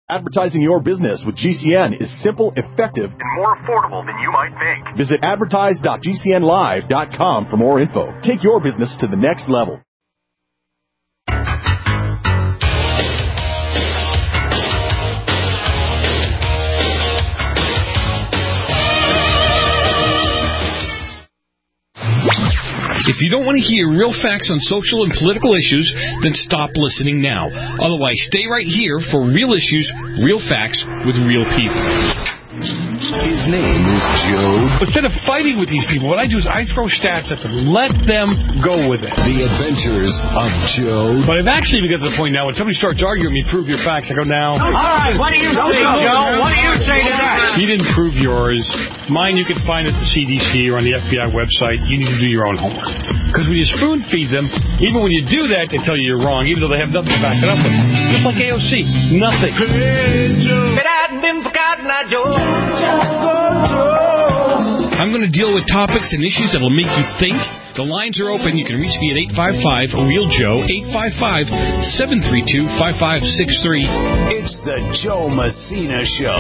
Advertising your business with GCN is simple, effective, and more affordable than you might think. Visit advertise.gcnlive.com for more info. Take your business to the next level. If you don't want to hear real facts on social and political issues, then stop listening now. Otherwise, stay right here for real issues, real facts, with real people. His name is Joe. Instead of fighting with these people, what I do is I throw stats at them. Let them go with it. The Adventures of Joe. But I've actually got to the point now when somebody starts arguing with me, prove your facts, I go, now. All right, what do you say, Joe? What do you say to that? He didn't prove yours. Mine you can find at the CDC or on the FBI website. You need to do your own homework. Because when you spoon feed them, even when you do that, they tell you you're wrong, even though they have nothing to back it up with. Just like AOC. Nothing. It hadn't been forgotten, Joe. I'm going to deal with topics and issues that will make you think. The lines are open. You can reach me at 855-REAL-JOE, 855-732-5563. It's the Joe Messina Show.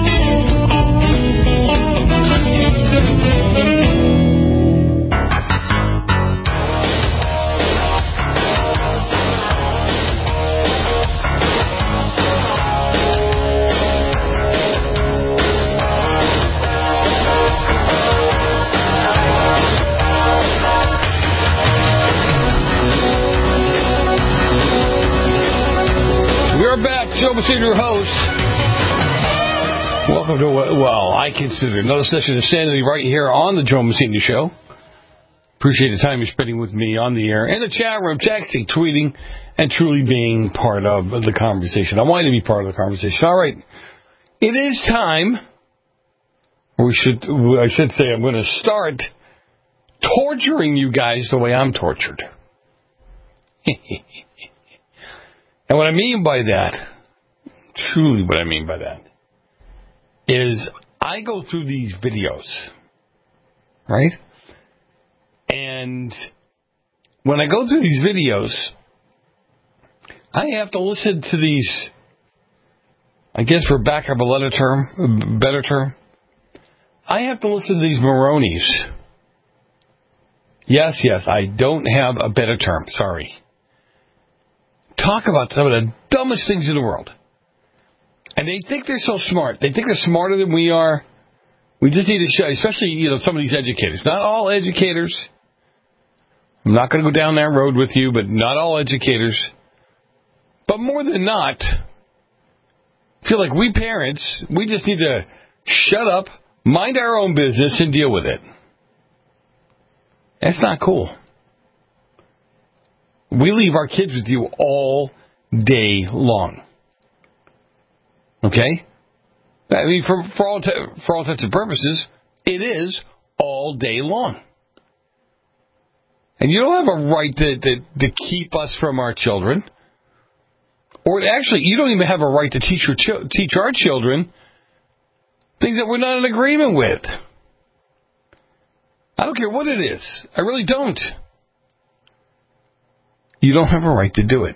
Joe Messina, your host. Welcome to, well, I consider another session of Sanity right here on the Joe Messina Show. Appreciate the time you're spending with me on the air, in the chat room, texting, tweeting, and truly being part of the conversation. I want you to be part of the conversation. All right. It is time, or I should say I'm going to start torturing you guys the way I'm tortured. And what I mean by that, truly what I mean by that, is I go through these videos, right? And when I go through these videos, I have to listen to these, I guess for back of a better term, I have to listen to these Moronies. Yes, I don't have a better term, sorry. Talk about some of the dumbest things in the world. And they think they're so smart. They think they're smarter than we are. We just need to show, especially, some of these educators. Not all educators. I'm not going to go down that road with you, but not all educators. But more than not, I feel like we parents, we just need to shut up, mind our own business, and deal with it. That's not cool. We leave our kids with you all day long. Okay? I mean, for all intents and purposes, it is all day long. And you don't have a right to keep us from our children. Or actually, you don't even have a right to teach our children things that we're not in agreement with. I don't care what it is. I really don't. You don't have a right to do it.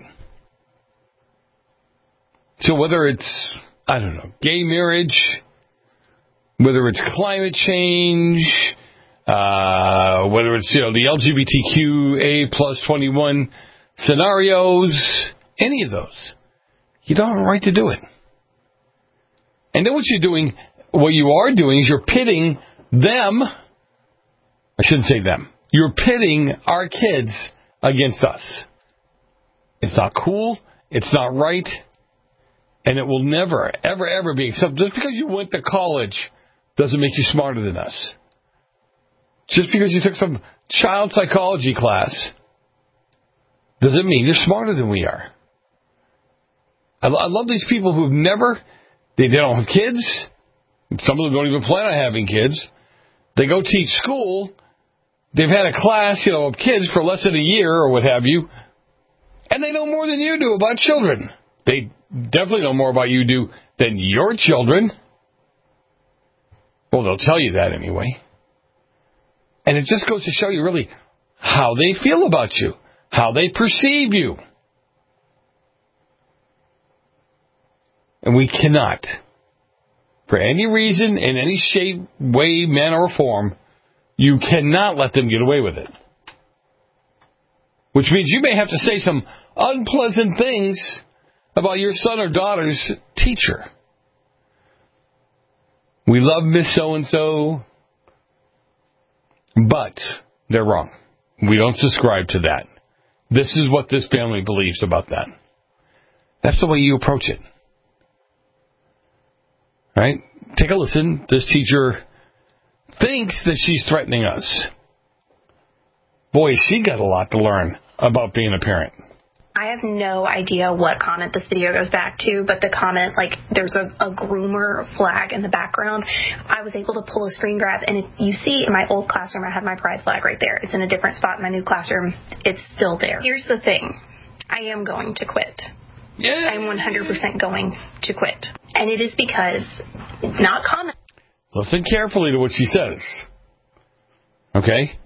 So whether it's, I don't know, gay marriage, whether it's climate change, whether it's, the LGBTQA plus 21 scenarios, any of those, you don't have a right to do it. And then what you are doing is you're pitting them, I shouldn't say them, you're pitting our kids against us. It's not cool. It's not right. And it will never, ever, ever be accepted. Just because you went to college doesn't make you smarter than us. Just because you took some child psychology class doesn't mean you're smarter than we are. I love these people who've they don't have kids. Some of them don't even plan on having kids. They go teach school. They've had a class, of kids for less than a year or what have you. And they know more than you do about children. They definitely know more about you than your children. Well, they'll tell you that anyway. And it just goes to show you really how they feel about you, how they perceive you. And we cannot, for any reason, in any shape, way, manner, or form, you cannot let them get away with it. Which means you may have to say some unpleasant things about your son or daughter's teacher. We love Miss So-and-so, but they're wrong. We don't subscribe to that. This is what this family believes about that. That's the way you approach it. Right? Take a listen. This teacher thinks that she's threatening us. Boy, she got a lot to learn about being a parent. I have no idea what comment this video goes back to, but the comment, like, there's a groomer flag in the background. I was able to pull a screen grab, and if you see in my old classroom, I have my pride flag right there. It's in a different spot in my new classroom. It's still there. Here's the thing. I am going to quit. Yeah. I'm 100% going to quit. And it is because, not comment. Listen carefully to what she says. Okay?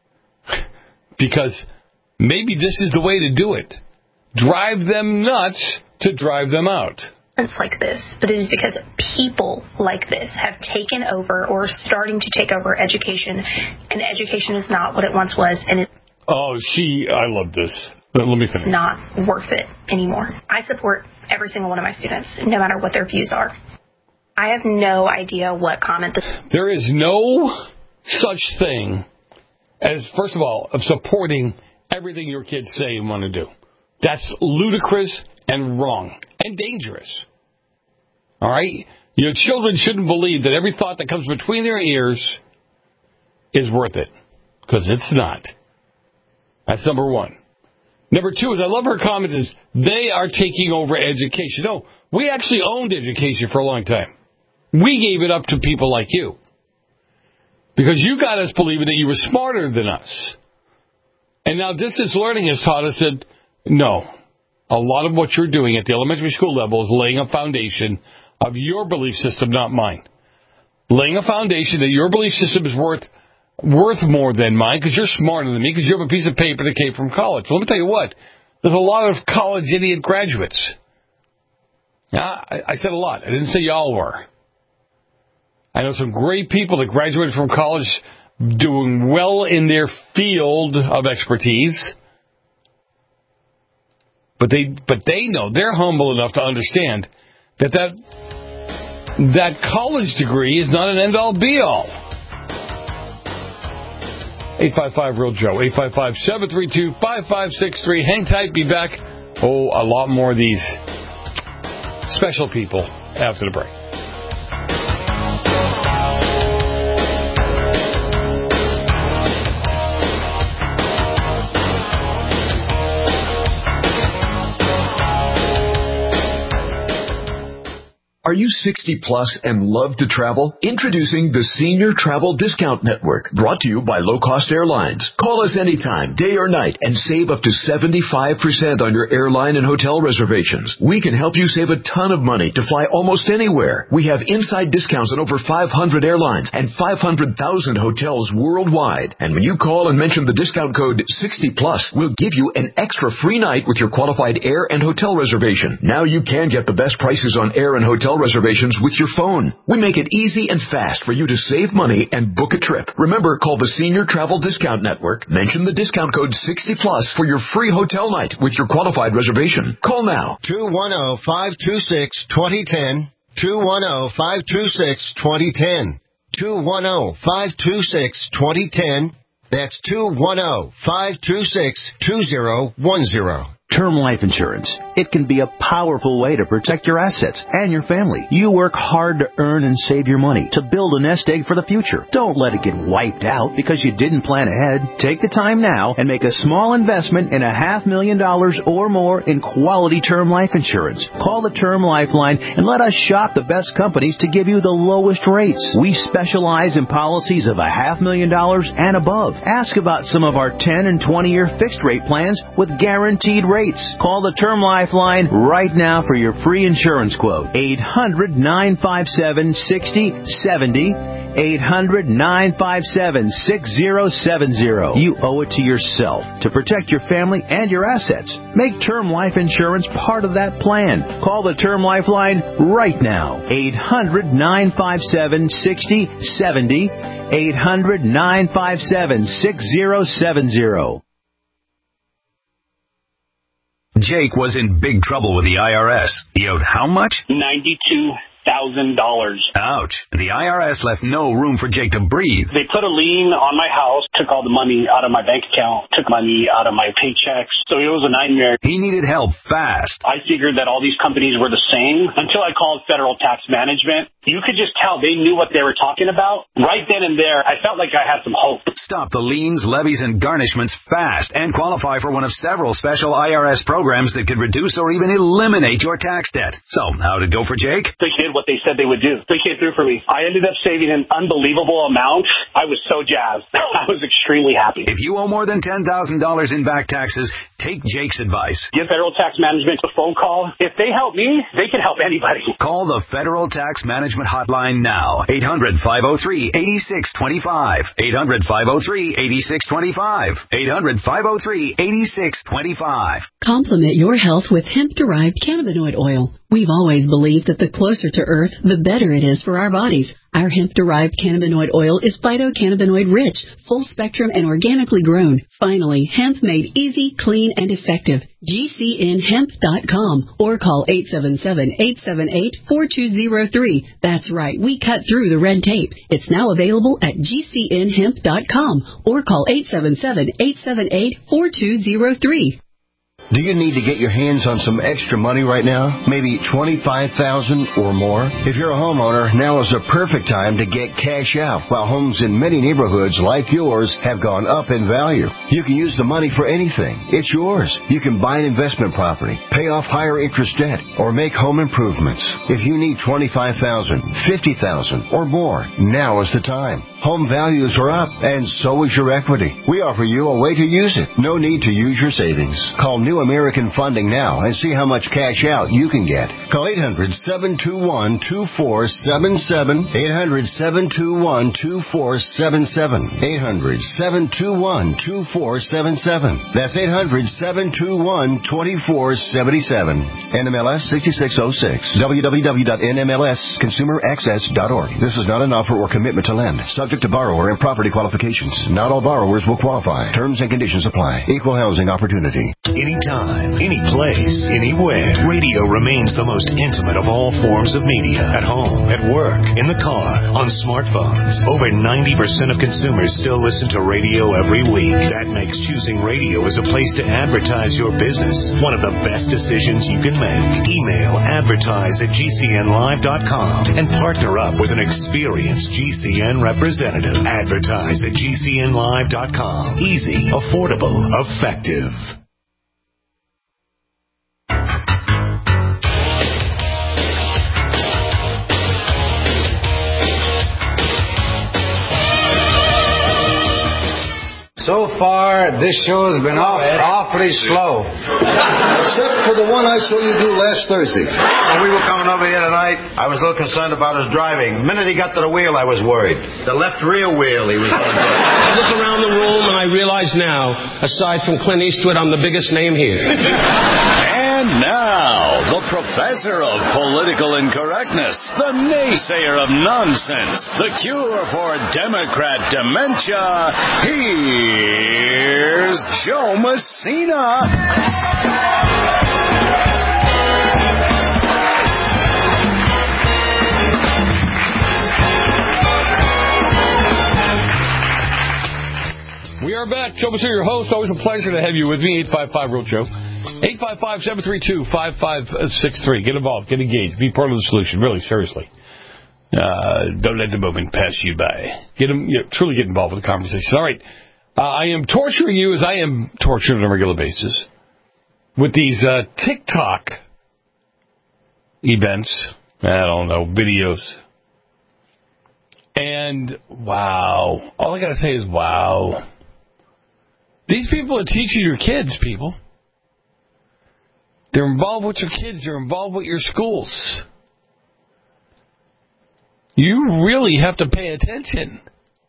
Because maybe this is the way to do it. Drive them nuts to drive them out. It's like this, but it is because people like this have taken over or are starting to take over education, and education is not what it once was, and it's I love this. Let me finish. Not worth it anymore. I support every single one of my students, no matter what their views are. I have no idea what comment There is no such thing as, first of all, of supporting everything your kids say and want to do. That's ludicrous and wrong and dangerous. All right? Your children shouldn't believe that every thought that comes between their ears is worth it, because it's not. That's number one. Number two is, I love her comment, is they are taking over education. No, we actually owned education for a long time. We gave it up to people like you, because you got us believing that you were smarter than us. And now distance learning has taught us that, no, a lot of what you're doing at the elementary school level is laying a foundation of your belief system, not mine. Laying a foundation that your belief system is worth more than mine, because you're smarter than me, because you have a piece of paper that came from college. Well, let me tell you what, there's a lot of college idiot graduates. I said a lot. I didn't say y'all were. I know some great people that graduated from college doing well in their field of expertise. But they know, they're humble enough to understand that college degree is not an end-all, be-all. 855-REAL-JOE, 855-732-5563. Hang tight, be back. A lot more of these special people after the break. Are you 60 plus and love to travel? Introducing the Senior Travel Discount Network, brought to you by Low Cost Airlines. Call us anytime, day or night, and save up to 75% on your airline and hotel reservations. We can help you save a ton of money to fly almost anywhere. We have inside discounts on over 500 airlines and 500,000 hotels worldwide. And when you call and mention the discount code 60 plus, we'll give you an extra free night with your qualified air and hotel reservation. Now you can get the best prices on air and hotel reservations with your phone. We make it easy and fast for you to save money and book a trip. Remember, call the Senior Travel Discount Network. Mention the discount code 60 plus for your free hotel night with your qualified reservation. Call now. 210-526-2010. 210-526-2010. 210-526-2010. That's 210-526-2010. Term life insurance. It can be a powerful way to protect your assets and your family. You work hard to earn and save your money to build a nest egg for the future. Don't let it get wiped out because you didn't plan ahead. Take the time now and make a small investment in $500,000 or more in quality term life insurance. Call the Term Lifeline and let us shop the best companies to give you the lowest rates. We specialize in policies of $500,000 and above. Ask about some of our 10 and 20-year fixed rate plans with guaranteed rates. Call the Term Lifeline right now for your free insurance quote. 800-957-6070. 800-957-6070. You owe it to yourself to protect your family and your assets. Make term life insurance part of that plan. Call the Term Life line right now. 800-957-6070. 800-957-6070. Jake was in big trouble with the IRS. He owed how much? $92,000. Ouch. The IRS left no room for Jake to breathe. They put a lien on my house, took all the money out of my bank account, took money out of my paychecks. So it was a nightmare. He needed help fast. I figured that all these companies were the same until I called Federal Tax Management. You could just tell they knew what they were talking about. Right then and there, I felt like I had some hope. Stop the liens, levies, and garnishments fast and qualify for one of several special IRS programs that could reduce or even eliminate your tax debt. So, how'd it go for Jake? They did what they said they would do. They came through for me. I ended up saving an unbelievable amount. I was so jazzed. I was extremely happy. If you owe more than $10,000 in back taxes, take Jake's advice. Give Federal Tax Management a phone call. If they help me, they can help anybody. Call the Federal Tax Management hotline now. 800-503-8625. 800-503-8625. 800-503-8625. Complement your health with hemp-derived cannabinoid oil. We've always believed that the closer to Earth, the better it is for our bodies. Our hemp-derived cannabinoid oil is phytocannabinoid rich, full spectrum, and organically grown. Finally, hemp made easy, clean, and effective. GCNhemp.com or call 877-878-4203. That's right, we cut through the red tape. It's now available at GCNhemp.com or call 877-878-4203. Do you need to get your hands on some extra money right now? Maybe $25,000 or more? If you're a homeowner, now is the perfect time to get cash out. While homes in many neighborhoods like yours have gone up in value, you can use the money for anything. It's yours. You can buy an investment property, pay off higher interest debt, or make home improvements. If you need $25,000, $50,000 or more, now is the time. Home values are up, and so is your equity. We offer you a way to use it. No need to use your savings. Call New American Funding now and see how much cash out you can get. Call 800-721-2477. 800-721-2477. 800-721-2477. That's 800-721-2477. NMLS 6606. www.nmlsconsumeraccess.org. This is not an offer or commitment to lend. Subject to borrower and property qualifications. Not all borrowers will qualify. Terms and conditions apply. Equal housing opportunity. Anytime, any place, anywhere, radio remains the most intimate of all forms of media. At home, at work, in the car, on smartphones. Over 90% of consumers still listen to radio every week. That makes choosing radio as a place to advertise your business one of the best decisions you can make. Email advertise@gcnlive.com and partner up with an experienced GCN representative. Advertise@gcnlive.com. Easy, affordable, effective. So far, this show has been awfully slow. Except for the one I saw you do last Thursday. When we were coming over here tonight, I was a little concerned about his driving. The minute he got to the wheel, I was worried. The left rear wheel, he was going to I look around the room and I realize now, aside from Clint Eastwood, I'm the biggest name here. And now, the professor of political incorrectness, the naysayer of nonsense, the cure for Democrat dementia, here's Joe Messina. We are back. Joe Messina, your host. Always a pleasure to have you with me. 855-REAL-JOE. 855-732-5563. Get involved. Get engaged. Be part of the solution. Really, seriously. Don't let the moment pass you by. Truly get involved with the conversation. All right. I am torturing you as I am tortured on a regular basis with these TikTok events. I don't know, videos. And, wow. All I got to say is, wow. These people are teaching your kids, people. They're involved with your kids. They're involved with your schools. You really have to pay attention.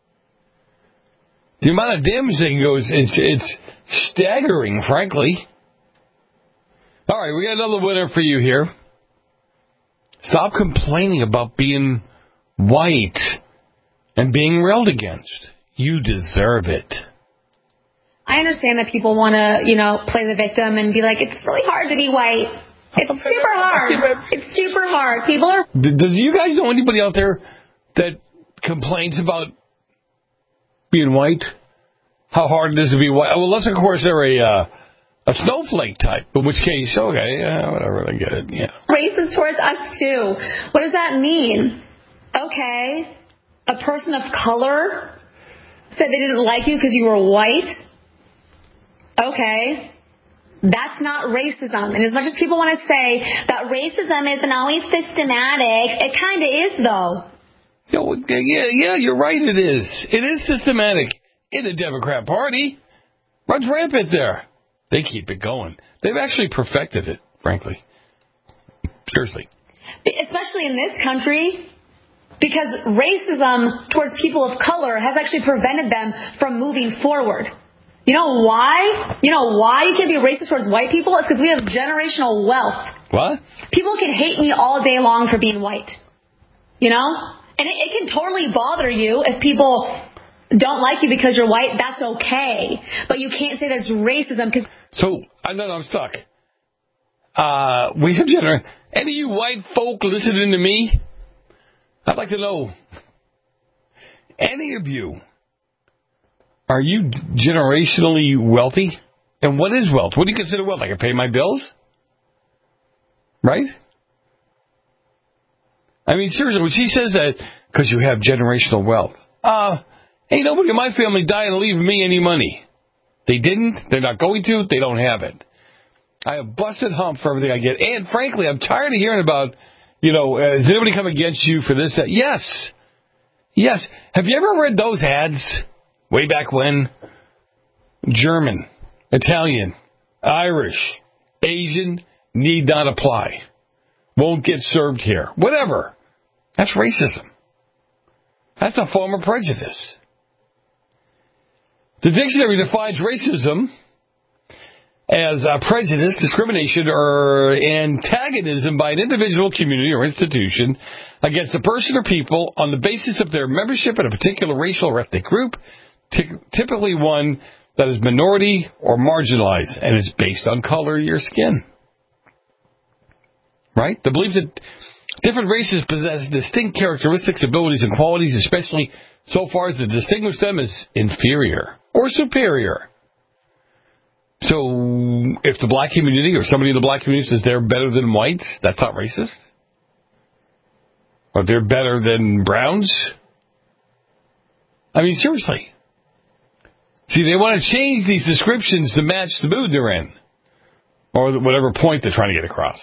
The amount of damage that can go, it's staggering, frankly. All right, we got another winner for you here. Stop complaining about being white and being railed against. You deserve it. I understand that people want to, play the victim and be like, it's really hard to be white. It's super hard. It's super hard. People are... Does you guys know anybody out there that complains about being white? How hard it is to be white? Well, unless, of course, they're a snowflake type, in which case, okay, yeah, whatever, I get it, yeah. Racist towards us, too. What does that mean? Okay, a person of color said they didn't like you because you were white? Okay. That's not racism. And as much as people want to say that racism isn't always systematic, it kind of is, though. Yeah, you're right, it is. It is systematic in the Democrat Party. Runs rampant there. They keep it going. They've actually perfected it, frankly. Seriously. Especially in this country, because racism towards people of color has actually prevented them from moving forward. You know why? You know why you can't be racist towards white people? It's because we have generational wealth. What? People can hate me all day long for being white. You know? And it can totally bother you if people don't like you because you're white. That's okay. But you can't say that's racism because... So, I'm stuck. We have any of you white folk listening to me? I'd like to know, any of you, are you generationally wealthy? And what is wealth? What do you consider wealth? I can pay my bills? Right? I mean, seriously, when she says that, because you have generational wealth. Ain't nobody in my family dying and leaving me any money. They didn't. They're not going to. They don't have it. I have busted hump for everything I get. And frankly, I'm tired of hearing about, has anybody come against you for this? Yes. Yes. Have you ever read those ads way back when? German, Italian, Irish, Asian, need not apply. Won't get served here. Whatever. That's racism. That's a form of prejudice. The dictionary defines racism as prejudice, discrimination, or antagonism by an individual, community, or institution against a person or people on the basis of their membership in a particular racial or ethnic group, typically one that is minority or marginalized, and is based on color of your skin. Right? The belief that different races possess distinct characteristics, abilities, and qualities, especially so far as to distinguish them as inferior or superior. So, if the black community or somebody in the black community says they're better than whites, that's not racist? Or they're better than browns? I mean, seriously. See, they want to change these descriptions to match the mood they're in. Or whatever point they're trying to get across.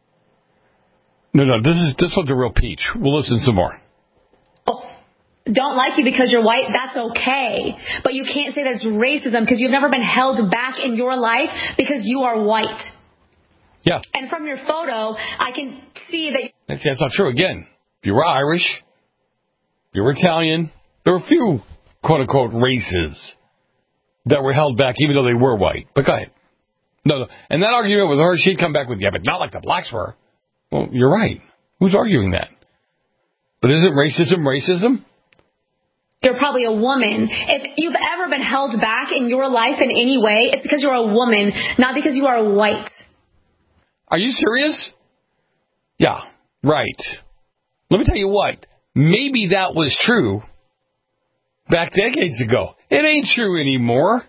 No, this one's a real peach. We'll listen some more. Don't like you because you're white, that's okay. But you can't say that's racism because you've never been held back in your life because you are white. Yeah. And from your photo, I can see that... That's not true. Again, if you were Irish, if you were Italian, there were a few, quote-unquote, races that were held back even though they were white. But go ahead. No. And that argument with her, she'd come back with, yeah, but not like the blacks were. Well, you're right. Who's arguing that? But isn't racism racism? You're probably a woman. If you've ever been held back in your life in any way, it's because you're a woman, not because you are white. Are you serious? Yeah, right. Let me tell you what. Maybe that was true back decades ago. It ain't true anymore.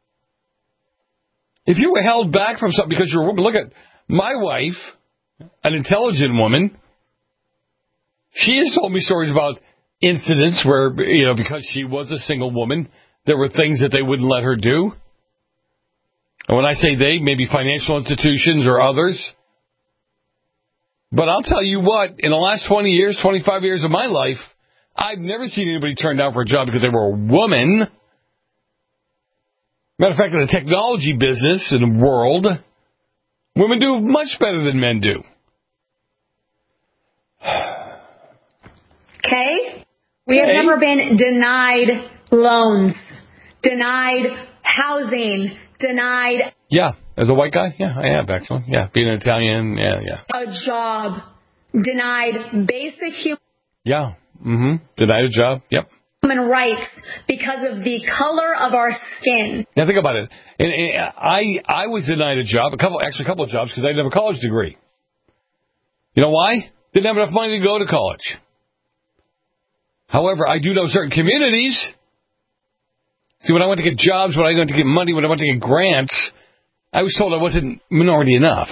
If you were held back from something because you're a woman, look at my wife, an intelligent woman. She has told me stories about incidents where, because she was a single woman, there were things that they wouldn't let her do. And when I say they, maybe financial institutions or others. But I'll tell you what, in the last 20 years, 25 years of my life, I've never seen anybody turned down for a job because they were a woman. Matter of fact, in the technology business, in the world, women do much better than men do. okay? We have never been denied loans, denied housing, denied... Yeah, as a white guy, yeah, I have actually. Yeah, being an Italian, yeah. A job, denied basic Yeah, denied a job, yep. human rights because of the color of our skin. Now think about it. And I was denied a job, a couple of jobs, because I didn't have a college degree. You know why? Didn't have enough money to go to college. However, I do know certain communities. See, when I went to get jobs, when I went to get money, when I went to get grants, I was told I wasn't minority enough.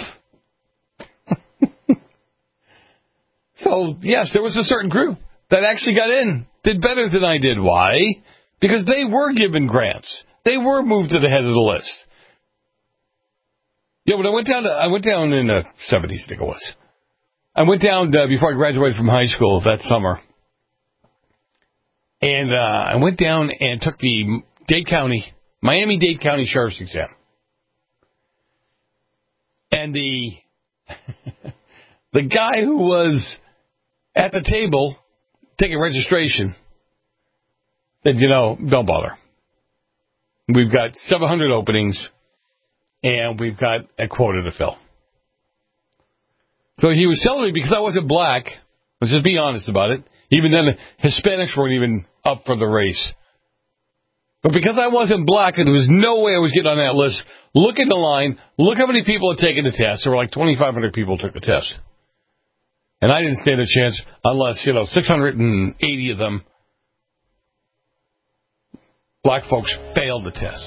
So, yes, there was a certain group that actually got in, did better than I did. Why? Because they were given grants. They were moved to the head of the list. Yeah, when I went down in the 70s, I think it was. I went down before I graduated from high school that summer. And I went down and took the Miami-Dade County Sheriff's exam. And the guy who was at the table taking registration said, don't bother. We've got 700 openings, and we've got a quota to fill. So he was telling me, because I wasn't black, let's just be honest about it, even then Hispanics weren't even up for the race. But because I wasn't black and there was no way I was getting on that list, look at the line, look how many people had taken the test. There were like 2,500 people took the test. And I didn't stand a chance unless, 680 of them, black folks, failed the test.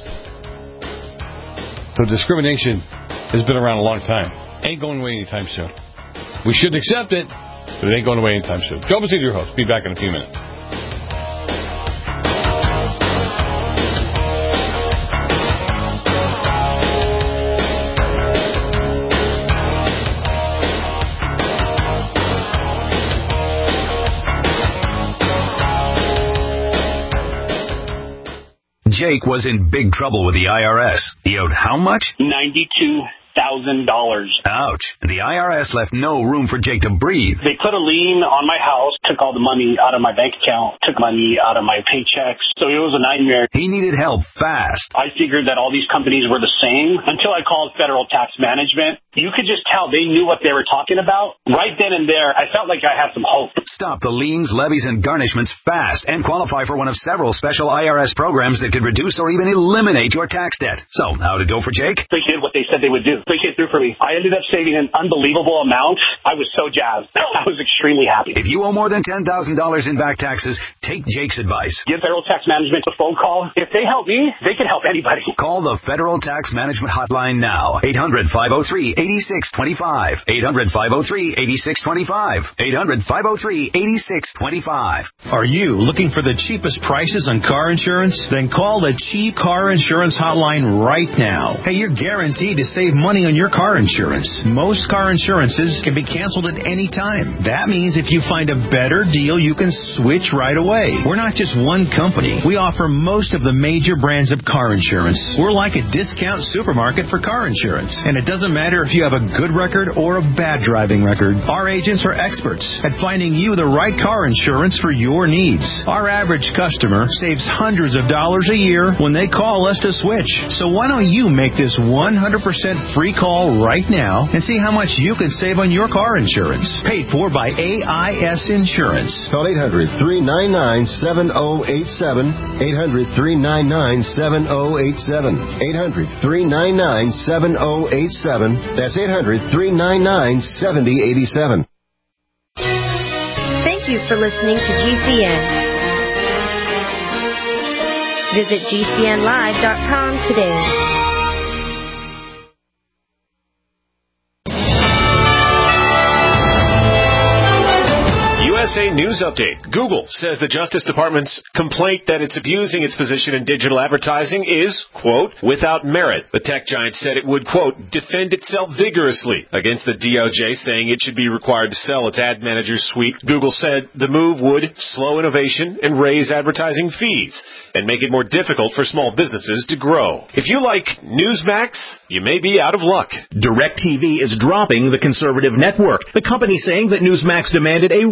So discrimination has been around a long time. Ain't going away anytime soon. We shouldn't accept it, but it ain't going away anytime soon. Joe Bessita, your host. Be back in a few minutes. Jake was in big trouble with the IRS. He owed how much? $92,000. Ouch. And the IRS left no room for Jake to breathe. They put a lien on my house, took all the money out of my bank account, took money out of my paychecks. So it was a nightmare. He needed help fast. I figured that all these companies were the same until I called Federal Tax Management. You could just tell they knew what they were talking about. Right then and there, I felt like I had some hope. Stop the liens, levies, and garnishments fast and qualify for one of several special IRS programs that could reduce or even eliminate your tax debt. So, how to go for Jake? They did what they said they would do. They came through for me. I ended up saving an unbelievable amount. I was so jazzed. I was extremely happy. If you owe more than $10,000 in back taxes, take Jake's advice. Give Federal Tax Management a phone call. If they help me, they can help anybody. Call the Federal Tax Management Hotline now. 800-503-8625. 800-503-8625. 800-503-8625. Are you looking for the cheapest prices on car insurance? Then call the Cheap Car Insurance Hotline right now. Hey, you're guaranteed to save money on your car insurance. Most car insurances can be canceled at any time. That means if you find a better deal, you can switch right away. We're not just one company. We offer most of the major brands of car insurance. We're like a discount supermarket for car insurance. And it doesn't matter if you have a good record or a bad driving record. Our agents are experts at finding you the right car insurance for your needs. Our average customer saves hundreds of dollars a year when they call us to switch. So why don't you make this 100% free call right now and see how much you can save on your car insurance. Paid for by AIS Insurance. Call 800-399-7087. 800-399-7087. 800-399-7087. That's 800-399-7087. Thank you for listening to GCN. Visit GCNlive.com today. USA News Update. Google says the Justice Department's complaint that it's abusing its position in digital advertising is, quote, without merit. The tech giant said it would, quote, defend itself vigorously against the DOJ, saying it should be required to sell its ad manager suite. Google said the move would slow innovation and raise advertising fees and make it more difficult for small businesses to grow. If you like Newsmax, you may be out of luck. DirecTV is dropping the conservative network. The company saying that Newsmax demanded a rate increase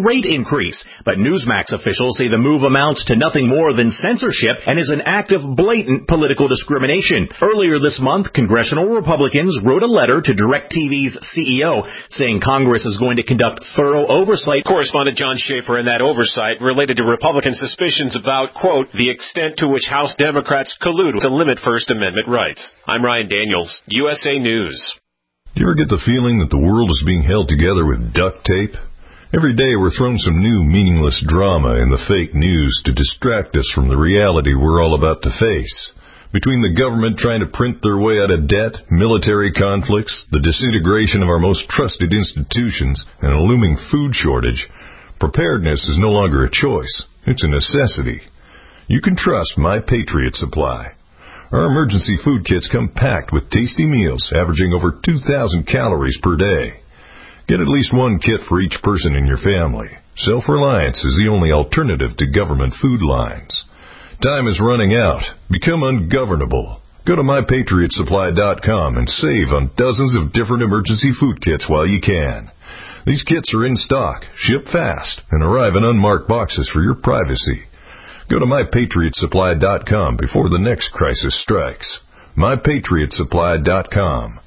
increase. But Newsmax officials say the move amounts to nothing more than censorship and is an act of blatant political discrimination. Earlier this month, congressional Republicans wrote a letter to DirecTV's CEO saying Congress is going to conduct thorough oversight. Correspondent John Schaefer, and that oversight related to Republican suspicions about, quote, the extent to which House Democrats collude to limit First Amendment rights. I'm Ryan Daniels, USA News. Do you ever get the feeling that the world is being held together with duct tape? Every day we're thrown some new meaningless drama in the fake news to distract us from the reality we're all about to face. Between the government trying to print their way out of debt, military conflicts, the disintegration of our most trusted institutions, and a looming food shortage, preparedness is no longer a choice. It's a necessity. You can trust My Patriot Supply. Our emergency food kits come packed with tasty meals averaging over 2,000 calories per day. Get at least one kit for each person in your family. Self-reliance is the only alternative to government food lines. Time is running out. Become ungovernable. Go to MyPatriotSupply.com and save on dozens of different emergency food kits while you can. These kits are in stock, ship fast, and arrive in unmarked boxes for your privacy. Go to MyPatriotSupply.com before the next crisis strikes. MyPatriotSupply.com.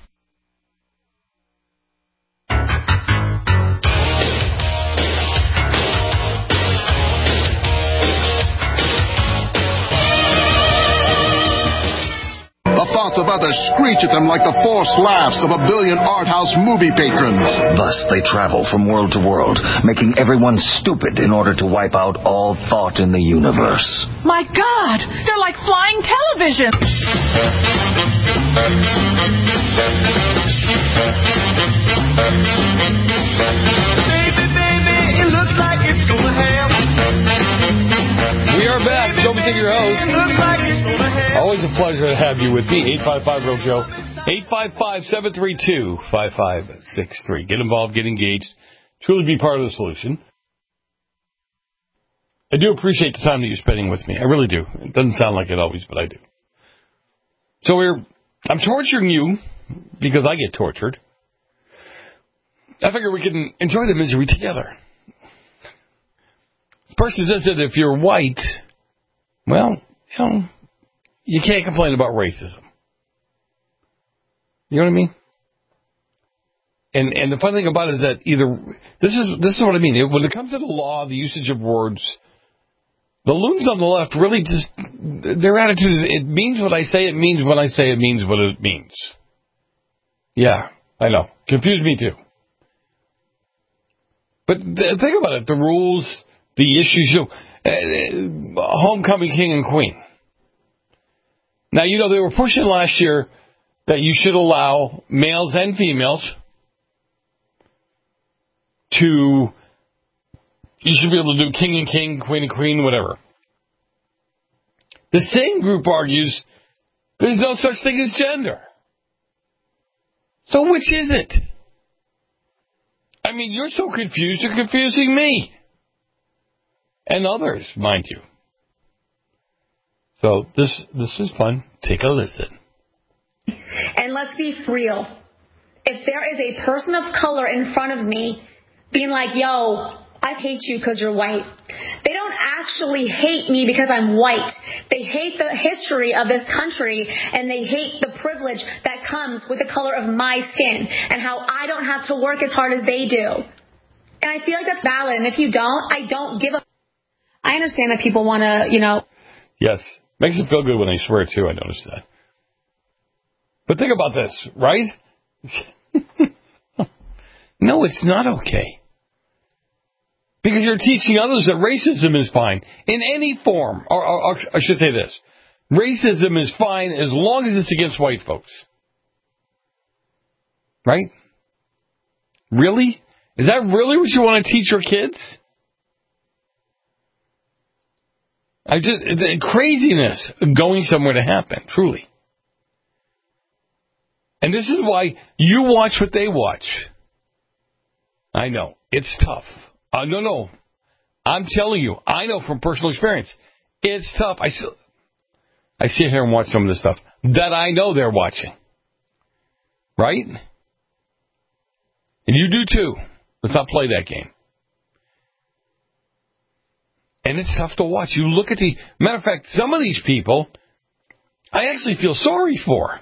The thoughts of others screech at them like the forced laughs of a billion art house movie patrons. Thus they travel from world to world, making everyone stupid in order to wipe out all thought in the universe. My God, they're like flying television. Baby, it looks like it's gonna happen. We are back. Joe Messina, your host. Always a pleasure to have you with me. 855-REAL-JOE. 855-732-5563. Get involved, get engaged. Truly be part of the solution. I do appreciate the time that you're spending with me. I really do. It doesn't sound like it always, but I do. So I'm torturing you because I get tortured. I figure we can enjoy the misery together. This person says that if you're white, well, you can't complain about racism. You know what I mean? And the funny thing about it is that this is what I mean. When it comes to the law, the usage of words, the loons on the left really just, their attitude is, it means what I say, it means what I say, it means what it means. Yeah, I know. Confused me too. But think about it. The rules, the issues, homecoming king and queen. Now, they were pushing last year that you should allow males and females you should be able to do king and king, queen and queen, whatever. The same group argues there's no such thing as gender. So which is it? I mean, you're so confused, you're confusing me. And others, mind you. So this is fun. Take a listen. And let's be real. If there is a person of color in front of me being like, yo, I hate you because you're white, they don't actually hate me because I'm white. They hate the history of this country, and they hate the privilege that comes with the color of my skin and how I don't have to work as hard as they do. And I feel like that's valid. And if you don't, I don't give a... I understand that people want to, Yes. Makes it feel good when they swear, too. I noticed that. But think about this, right? No, it's not okay. Because you're teaching others that racism is fine in any form. Or I should say this. Racism is fine as long as it's against white folks. Right? Really? Is that really what you want to teach your kids? The craziness going somewhere to happen, truly. And this is why you watch what they watch. I know. It's tough. No. I'm telling you, I know from personal experience. It's tough. I sit here and watch some of the stuff that I know they're watching. Right? And you do too. Let's not play that game. And it's tough to watch. You look at matter of fact, some of these people, I actually feel sorry for.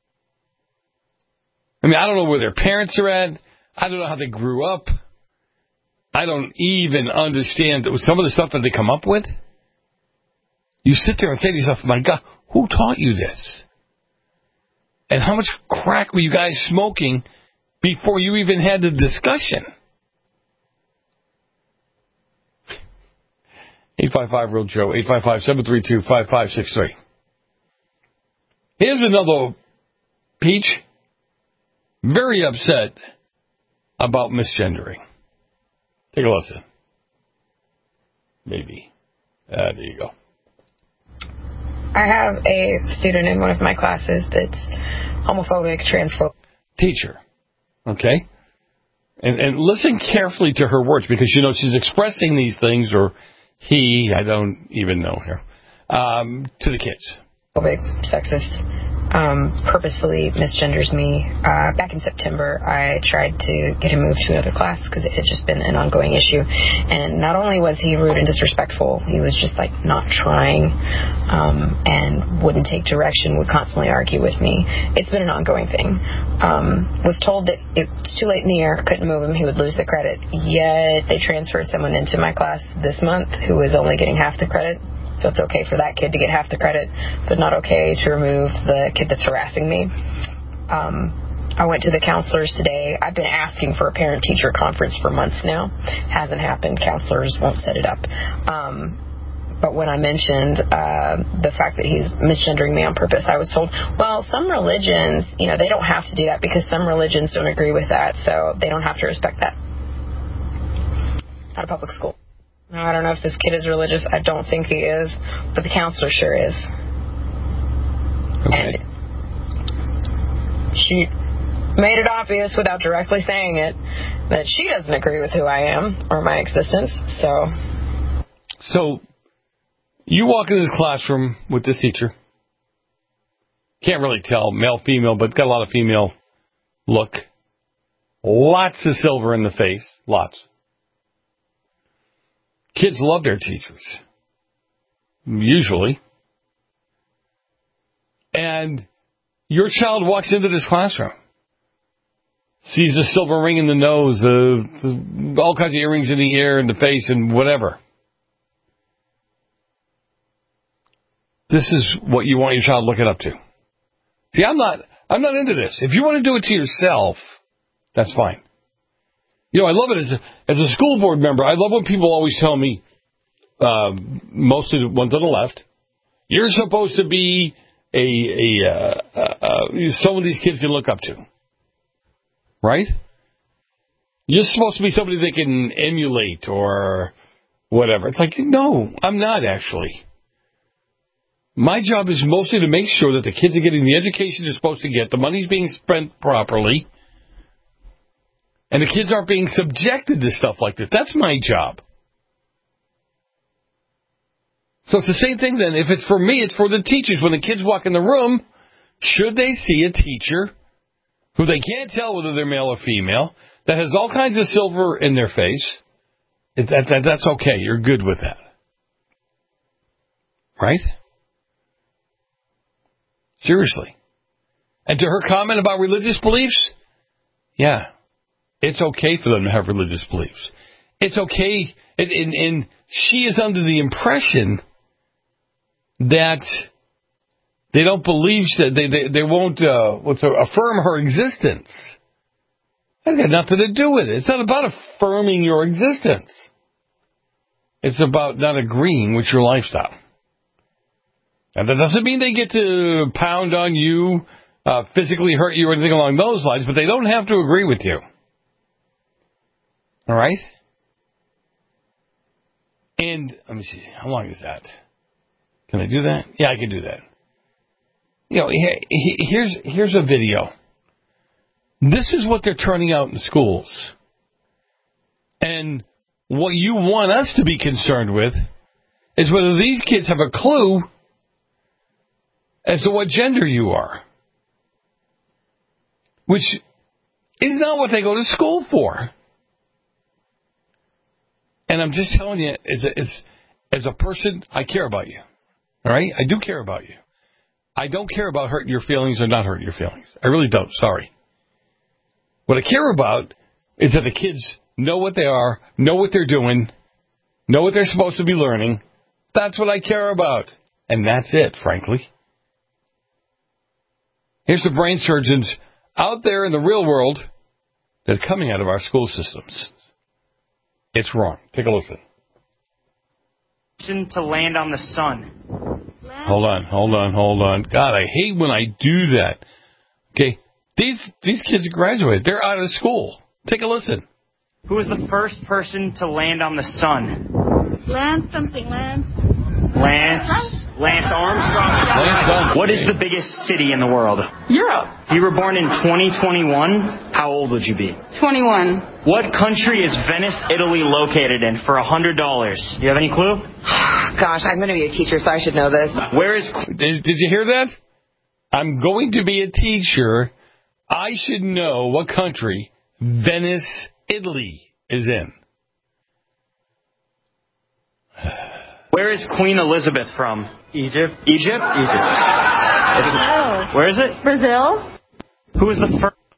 I mean, I don't know where their parents are at. I don't know how they grew up. I don't even understand some of the stuff that they come up with. You sit there and say to yourself, my God, who taught you this? And how much crack were you guys smoking before you even had the discussion? 855-REAL-JOE, 855-732-5563. Here's another peach. Very upset about misgendering. Take a listen. Maybe. There you go. I have a student in one of my classes that's homophobic, transphobic. Teacher. Okay? And listen carefully to her words because, she's expressing these things, or he, I don't even know here, to the kids. Phobic, sexist, purposefully misgenders me. Back in September, I tried to get him moved to another class because it had just been an ongoing issue. And not only was he rude and disrespectful, he was just not trying and wouldn't take direction, would constantly argue with me. It's been an ongoing thing. Was told that it was too late in the year, couldn't move him, he would lose the credit. Yet they transferred someone into my class this month who was only getting half the credit. So it's okay for that kid to get half the credit, but not okay to remove the kid that's harassing me. I went to the counselors today. I've been asking for a parent-teacher conference for months now. Hasn't happened. Counselors won't set it up. But when I mentioned the fact that he's misgendering me on purpose, I was told, well, some religions, they don't have to do that because some religions don't agree with that, so they don't have to respect that. Out of public school. Now, I don't know if this kid is religious. I don't think he is, but the counselor sure is. Okay. And she made it obvious without directly saying it that she doesn't agree with who I am or my existence. So you walk into this classroom with this teacher. Can't really tell, male, female, but got a lot of female look. Lots of silver in the face. Lots. Kids love their teachers. Usually. And your child walks into this classroom. Sees the silver ring in the nose, all kinds of earrings in the ear and the face and whatever. This is what you want your child looking up to. See, I'm not into this. If you want to do it to yourself, that's fine. I love it as a school board member. I love when people always tell me, mostly the ones on the left, you're supposed to be someone these kids can look up to. Right? You're supposed to be somebody they can emulate or whatever. It's like, no, I'm not actually. My job is mostly to make sure that the kids are getting the education they're supposed to get, the money's being spent properly, and the kids aren't being subjected to stuff like this. That's my job. So it's the same thing then. If it's for me, it's for the teachers. When the kids walk in the room, should they see a teacher who they can't tell whether they're male or female, that has all kinds of silver in their face, that's okay. You're good with that. Right? Seriously. And to her comment about religious beliefs, yeah. It's okay for them to have religious beliefs. It's okay, and she is under the impression that they don't believe, that they won't affirm her existence. That's got nothing to do with it. It's not about affirming your existence. It's about not agreeing with your lifestyle. And that doesn't mean they get to pound on you, physically hurt you or anything along those lines, but they don't have to agree with you. All right? And let me see. How long is that? Can I do that? Yeah, I can do that. Here's a video. This is what they're turning out in schools. And what you want us to be concerned with is whether these kids have a clue as to what gender you are. Which is not what they go to school for. And I'm just telling you, as As a person, I care about you. All right? I do care about you. I don't care about hurting your feelings or not hurting your feelings. I really don't. Sorry. What I care about is that the kids know what they are, know what they're doing, know what they're supposed to be learning. That's what I care about. And that's it, frankly. Here's the brain surgeons out there in the real world that are coming out of our school systems. It's wrong. Take a listen. To land on the sun. Hold on. God, I hate when I do that. Okay, these kids graduated. They're out of school. Take a listen. Who was the first person to land on the sun? Lance Armstrong. What is the biggest city in the world? Europe. If you were born in 2021, how old would you be? 21. What country is Venice, Italy located in for $100? Do you have any clue? Gosh, I'm going to be a teacher, so I should know this. Where is... Did you hear that? I'm going to be a teacher. I should know what country Venice, Italy is in. Where is Queen Elizabeth from? Egypt. Where is it? Brazil. Who is the first?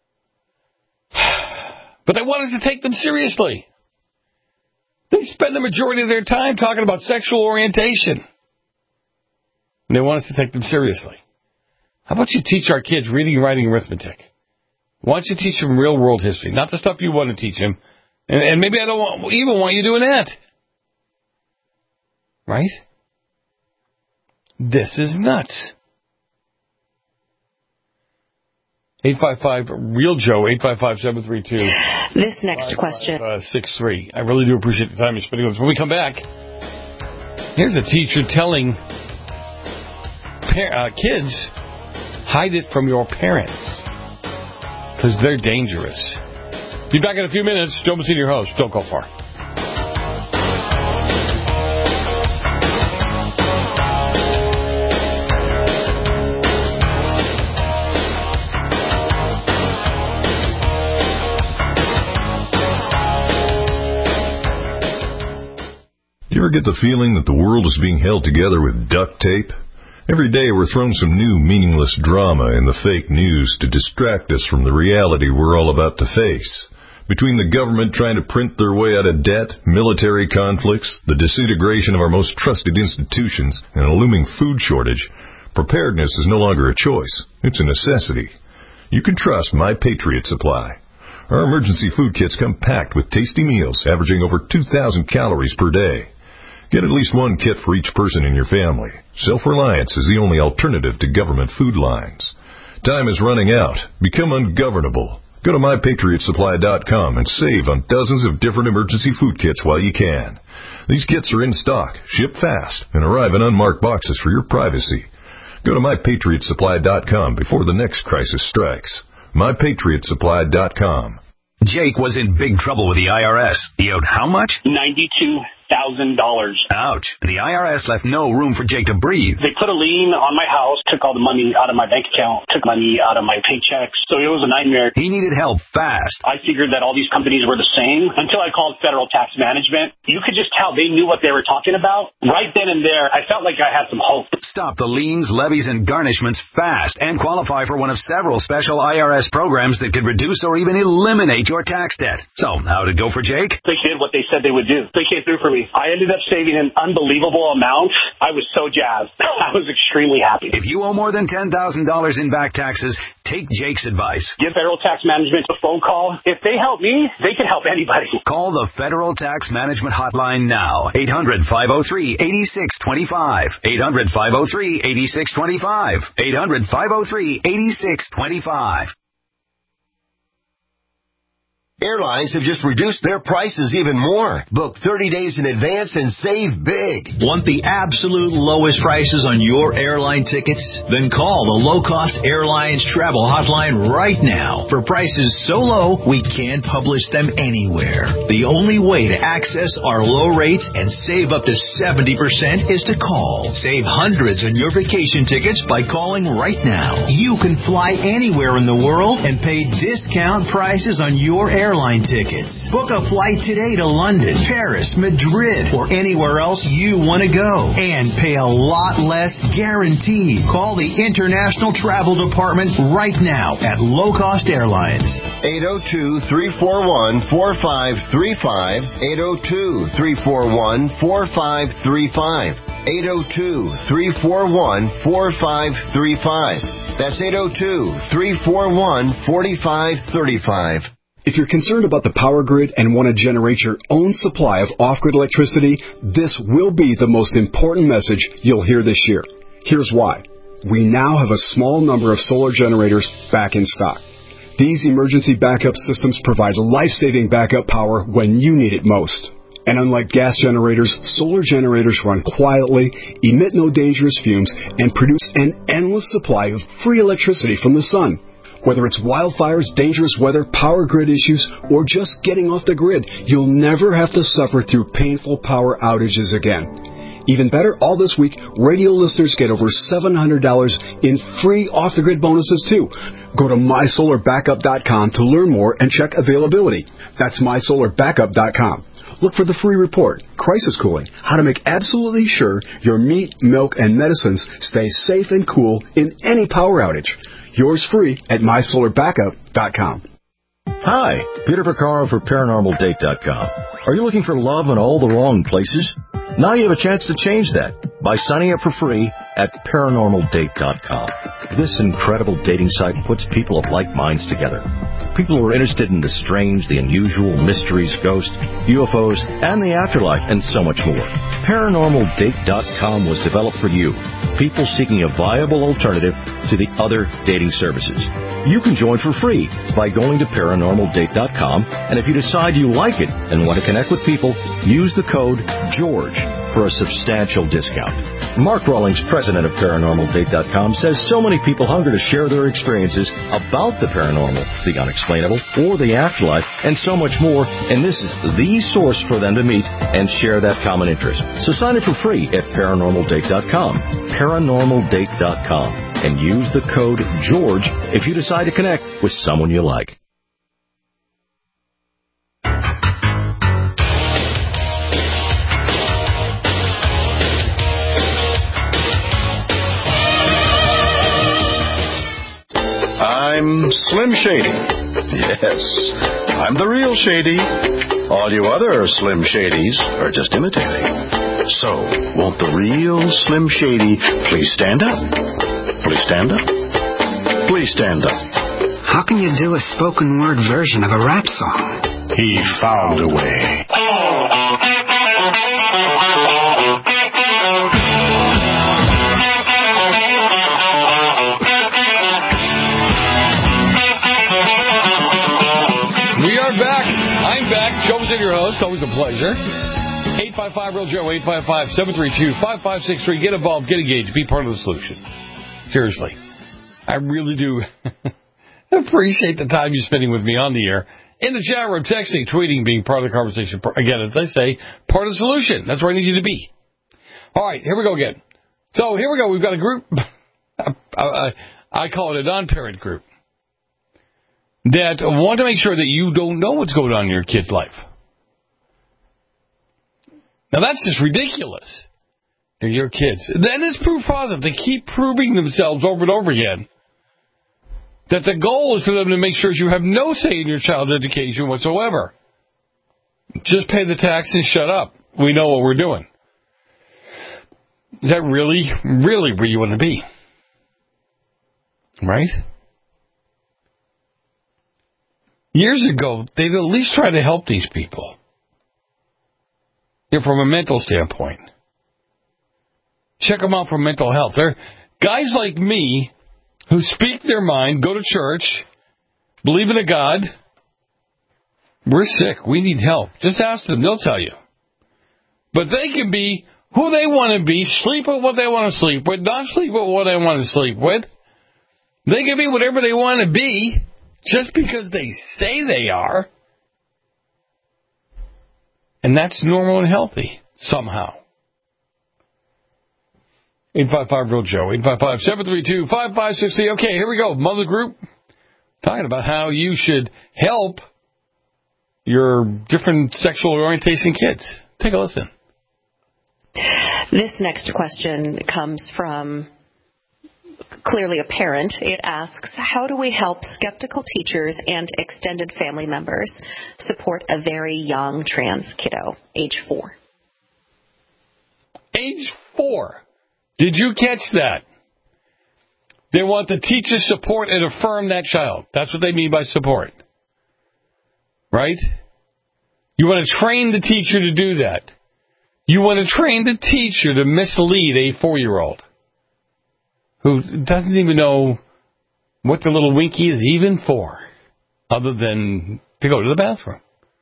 But they want us to take them seriously. They spend the majority of their time talking about sexual orientation. And they want us to take them seriously. How about you teach our kids reading, writing, arithmetic? Why don't you teach them real world history? Not the stuff you want to teach them. And maybe I don't even want you doing that. Right? This is nuts. 855-REAL-JOE, 855-732. This next question. 63. I really do appreciate the time you're spending with us. When we come back, here's a teacher telling kids, hide it from your parents. Because they're dangerous. Be back in a few minutes. Joe Messina, your host. Don't go far. You ever get the feeling that the world is being held together with duct tape? Every day we're thrown some new meaningless drama in the fake news to distract us from the reality we're all about to face. Between the government trying to print their way out of debt, military conflicts, the disintegration of our most trusted institutions, and a looming food shortage, preparedness is no longer a choice. It's a necessity. You can trust My Patriot Supply. Our emergency food kits come packed with tasty meals averaging over 2,000 calories per day. Get at least one kit for each person in your family. Self-reliance is the only alternative to government food lines. Time is running out. Become ungovernable. Go to MyPatriotSupply.com and save on dozens of different emergency food kits while you can. These kits are in stock, ship fast, and arrive in unmarked boxes for your privacy. Go to MyPatriotSupply.com before the next crisis strikes. MyPatriotSupply.com. Jake was in big trouble with the IRS. He owed how much? $92,000. Ouch. The IRS left no room for Jake to breathe. They put a lien on my house, took all the money out of my bank account, took money out of my paychecks. So it was a nightmare. He needed help fast. I figured that all these companies were the same until I called Federal Tax Management. You could just tell they knew what they were talking about. Right then and there, I felt like I had some hope. Stop the liens, levies, and garnishments fast and qualify for one of several special IRS programs that could reduce or even eliminate your tax debt. So, how'd it go for Jake? They did what they said they would do. They came through for me. I ended up saving an unbelievable amount. I was so jazzed. I was extremely happy. If you owe more than $10,000 in back taxes, take Jake's advice. Give Federal Tax Management a phone call. If they help me, they can help anybody. Call the Federal Tax Management Hotline now. 800-503-8625. 800-503-8625. 800-503-8625. Airlines have just reduced their prices even more. Book 30 days in advance and save big. Want the absolute lowest prices on your airline tickets? Then call the Low Cost Airlines Travel Hotline right now. For prices so low, we can't publish them anywhere. The only way to access our low rates and save up to 70% is to call. Save hundreds on your vacation tickets by calling right now. You can fly anywhere in the world and pay discount prices on your airline airline tickets. Book a flight today to London, Paris, Madrid, or anywhere else you want to go. And pay a lot less guaranteed. Call the International Travel Department right now at Low Cost Airlines. 802-341-4535. 802-341-4535. 802-341-4535. That's 802-341-4535. If you're concerned about the power grid and want to generate your own supply of off-grid electricity, this will be the most important message you'll hear this year. Here's why. We now have a small number of solar generators back in stock. These emergency backup systems provide life-saving backup power when you need it most. And unlike gas generators, solar generators run quietly, emit no dangerous fumes, and produce an endless supply of free electricity from the sun. Whether it's wildfires, dangerous weather, power grid issues, or just getting off the grid, you'll never have to suffer through painful power outages again. Even better, all this week, radio listeners get over $700 in free off-the-grid bonuses, too. Go to mysolarbackup.com to learn more and check availability. That's mysolarbackup.com. Look for the free report, Crisis Cooling, how to make absolutely sure your meat, milk, and medicines stay safe and cool in any power outage. Yours free at mysolarbackup.com. Hi, Peter Vaccaro for ParanormalDate.com. Are you looking for love in all the wrong places? Now you have a chance to change that by signing up for free at ParanormalDate.com. This incredible dating site puts people of like minds together. People who are interested in the strange, the unusual, mysteries, ghosts, UFOs, and the afterlife, and so much more. ParanormalDate.com was developed for you, people seeking a viable alternative to the other dating services. You can join for free by going to ParanormalDate.com, and if you decide you like it and want to connect with people, use the code GEORGE for a substantial discount. Mark Rawlings, president of ParanormalDate.com, says so many people hunger to share their experiences about the paranormal, the unexplainable, or the afterlife, and so much more, and this is the source for them to meet and share that common interest. So sign up for free at ParanormalDate.com, ParanormalDate.com, and use the code GEORGE if you decide to connect with someone you like. I'm Slim Shady. Yes, I'm the real Shady. All you other Slim Shadys are just imitating. So, won't the real Slim Shady please stand up? Please stand up. Please stand up. How can you do a spoken word version of a rap song? He found a way. Joe's your host, always a pleasure. 855-REAL-JOE, 855-732-5563. Get involved, get engaged, be part of the solution. Seriously. I really do appreciate the time you're spending with me on the air. In the chat room, texting, tweeting, being part of the conversation. Again, as I say, part of the solution. That's where I need you to be. All right, here we go again. So here we go. We've got a group. I call it a non-parent group that want to make sure that you don't know what's going on in your kid's life. Now, that's just ridiculous. They're your kids. And it's proof positive. They keep proving themselves over and over again that the goal is for them to make sure you have no say in your child's education whatsoever. Just pay the tax and shut up. We know what we're doing. Is that really, really where you want to be? Right? Years ago, they'd at least try to help these people. From a mental standpoint. Check them out for mental health. They're guys like me who speak their mind, go to church, believe in a God. We're sick. We need help. Just ask them. They'll tell you. But they can be who they want to be, sleep with what they want to sleep with, not sleep with what they want to sleep with. They can be whatever they want to be just because they say they are. And that's normal and healthy, somehow. 855-REAL-JOE, 855-732-5563. Okay, here we go. Mother group, talking about how you should help your different sexual orientation kids. Take a listen. This next question comes from clearly a parent. It asks, how do we help skeptical teachers and extended family members support a very young trans kiddo, age 4? Age 4. Did you catch that? They want the teacher support and affirm that child. That's what they mean by support. Right? You want to train the teacher to do that. You want to train the teacher to mislead a 4-year-old who doesn't even know what the little winky is even for, other than to go to the bathroom.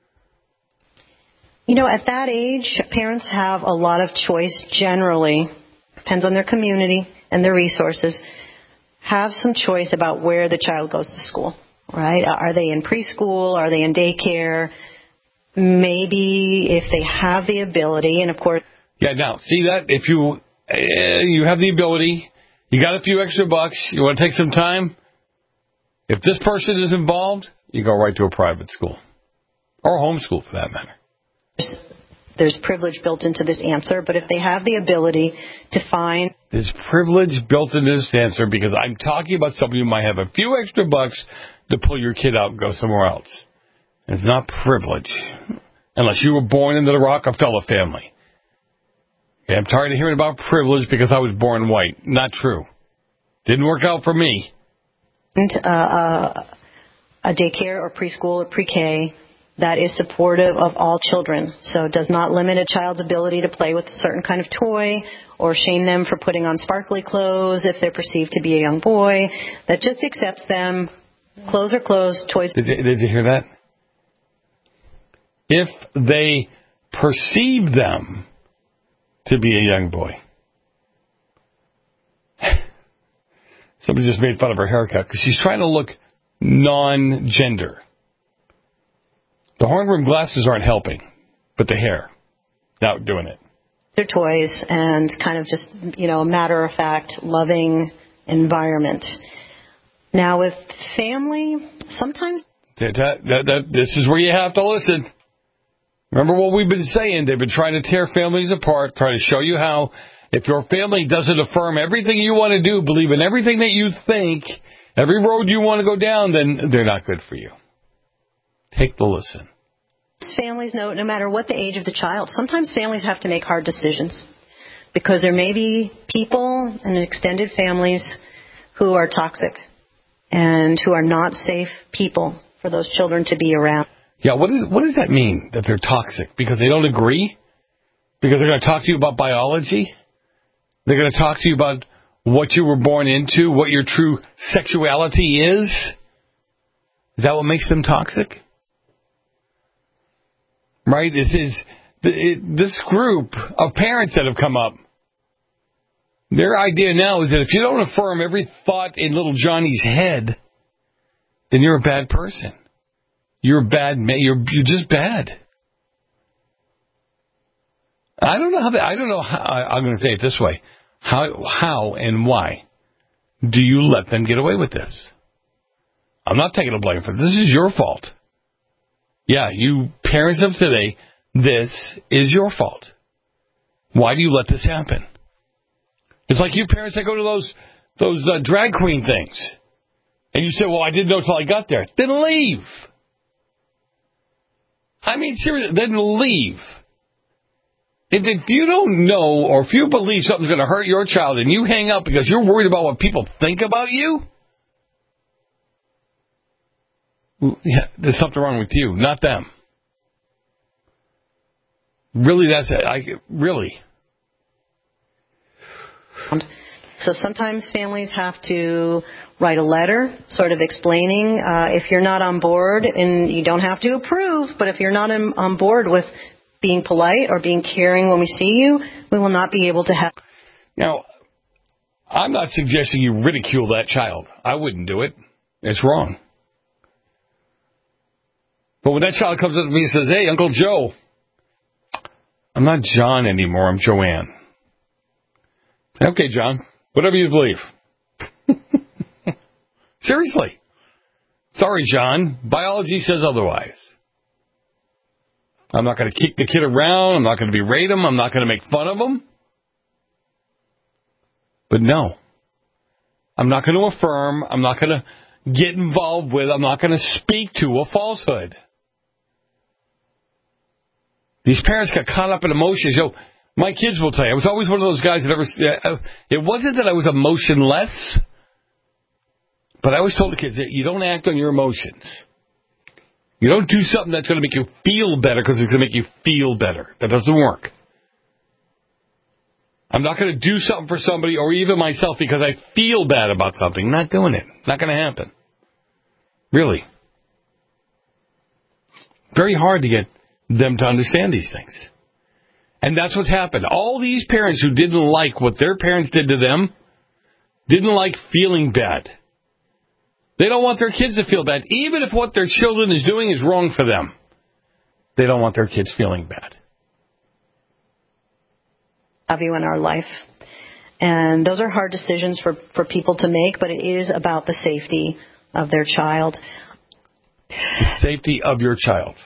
You know, at that age, parents have a lot of choice generally. Depends on their community and their resources. Have some choice about where the child goes to school, right? Are they in preschool? Are they in daycare? Maybe if they have the ability, and of course... Yeah, now, see that? If you have the ability, you got a few extra bucks, you want to take some time, if this person is involved, you go right to a private school. Or homeschool, for that matter. There's privilege built into this answer, but if they have the ability to find... There's privilege built into this answer because I'm talking about somebody who might have a few extra bucks to pull your kid out and go somewhere else. It's not privilege. Unless you were born into the Rockefeller family. Okay, I'm tired of hearing about privilege because I was born white. Not true. Didn't work out for me. A daycare or preschool or pre-K that is supportive of all children. So it does not limit a child's ability to play with a certain kind of toy or shame them for putting on sparkly clothes if they're perceived to be a young boy. That just accepts them. Clothes are clothes, toys... Did you hear that? If they perceive them to be a young boy. Somebody just made fun of her haircut because she's trying to look non-gender. The horn-rimmed glasses aren't helping, but the hair, not doing it. Their toys and kind of just, a matter-of-fact, loving environment. Now with family, sometimes... This is where you have to listen. Remember what we've been saying. They've been trying to tear families apart, trying to show you how if your family doesn't affirm everything you want to do, believe in everything that you think, every road you want to go down, then they're not good for you. Take the listen. Families know no matter what the age of the child, sometimes families have to make hard decisions because there may be people in extended families who are toxic and who are not safe people for those children to be around. Yeah, what does that mean, that they're toxic? Because they don't agree? Because they're going to talk to you about biology? They're going to talk to you about what you were born into, what your true sexuality is? Is that what makes them toxic? Right? This group of parents that have come up, their idea now is that if you don't affirm every thought in little Johnny's head, then you're a bad person. You're bad. You're just bad. I don't know how. I'm going to say it this way: how and why do you let them get away with this? I'm not taking the blame for it. This is your fault. Yeah, you parents of today, this is your fault. Why do you let this happen? It's like you parents that go to those drag queen things, and you say, "Well, I didn't know until I got there." Then leave. I mean, seriously, then leave. If you don't know or if you believe something's going to hurt your child and you hang up because you're worried about what people think about you, yeah, there's something wrong with you, not them. Really, that's it. Really. So sometimes families have to write a letter sort of explaining if you're not on board, and you don't have to approve, but if you're not on board with being polite or being caring when we see you, we will not be able to have... Now, I'm not suggesting you ridicule that child. I wouldn't do it. It's wrong. But when that child comes up to me and says, "Hey, Uncle Joe," I'm not John anymore, I'm Joanne. Okay, John. Whatever you believe. Seriously. Sorry, John. Biology says otherwise. I'm not going to kick the kid around. I'm not going to berate him. I'm not going to make fun of him. But no, I'm not going to affirm. I'm not going to get involved with. I'm not going to speak to a falsehood. These parents got caught up in emotions. My kids will tell you, I was always one of those guys that it wasn't that I was emotionless, but I always told the kids that you don't act on your emotions. You don't do something that's going to make you feel better because it's going to make you feel better. That doesn't work. I'm not going to do something for somebody or even myself because I feel bad about something. I'm not doing it. Not going to happen. Really. Very hard to get them to understand these things. And that's what's happened. All these parents who didn't like what their parents did to them didn't like feeling bad. They don't want their kids to feel bad. Even if what their children is doing is wrong for them, they don't want their kids feeling bad. Of you in our life. And those are hard decisions for people to make, but it is about the safety of their child. The safety of your child.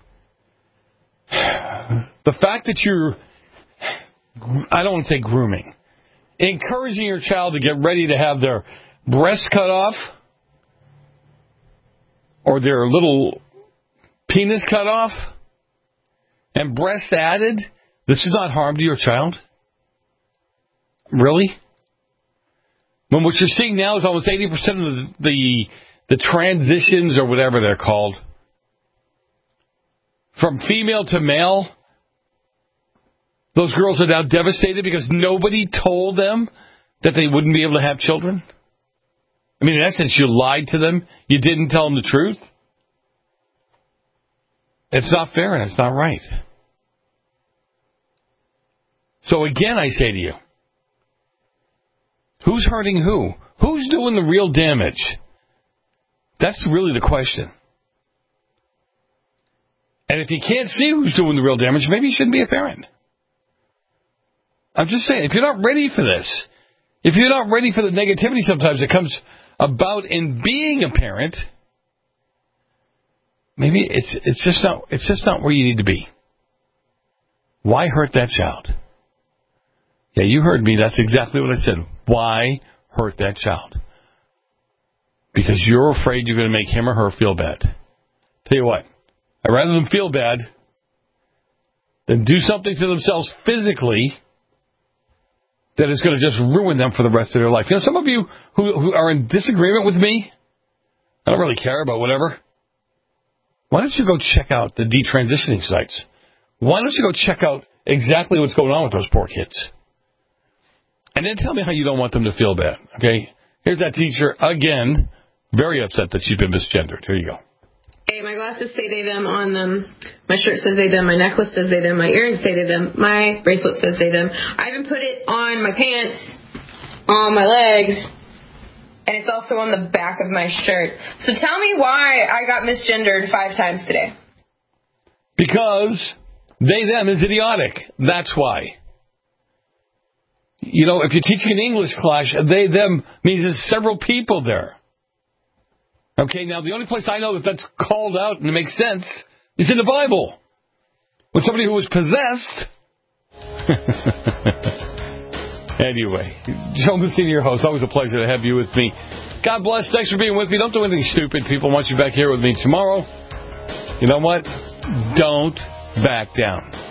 The fact that you're, I don't want to say grooming, encouraging your child to get ready to have their breasts cut off or their little penis cut off and breast added, this is not harm to your child? Really? When what you're seeing now is almost 80% of the transitions or whatever they're called, from female to male, those girls are now devastated because nobody told them that they wouldn't be able to have children. I mean, in essence, you lied to them. You didn't tell them the truth. It's not fair and it's not right. So again, I say to you, who's hurting who? Who's doing the real damage? That's really the question. And if you can't see who's doing the real damage, maybe you shouldn't be a parent. I'm just saying, if you're not ready for this, if you're not ready for the negativity sometimes that comes about in being a parent, maybe it's just not where you need to be. Why hurt that child? Yeah, you heard me. That's exactly what I said. Why hurt that child? Because you're afraid you're going to make him or her feel bad. Tell you what, I'd rather them feel bad than do something to themselves physically that is going to just ruin them for the rest of their life. You know, some of you who are in disagreement with me, I don't really care about whatever. Why don't you go check out the detransitioning sites? Why don't you go check out exactly what's going on with those poor kids? And then tell me how you don't want them to feel bad, okay? Here's that teacher, again, very upset that she's been misgendered. Here you go. Hey, my glasses say they, them on them. My shirt says they, them. My necklace says they, them. My earrings say they, them. My bracelet says they, them. I even put it on my pants, on my legs, and it's also on the back of my shirt. So tell me why I got misgendered 5 times today. Because they, them is idiotic. That's why. You know, if you're teaching an English class, they, them means there's several people there. Okay, now the only place I know that's called out and it makes sense is in the Bible. When somebody who was possessed. Anyway, Joe Messina, your host. Always a pleasure to have you with me. God bless. Thanks for being with me. Don't do anything stupid. People want you back here with me tomorrow. You know what? Don't back down.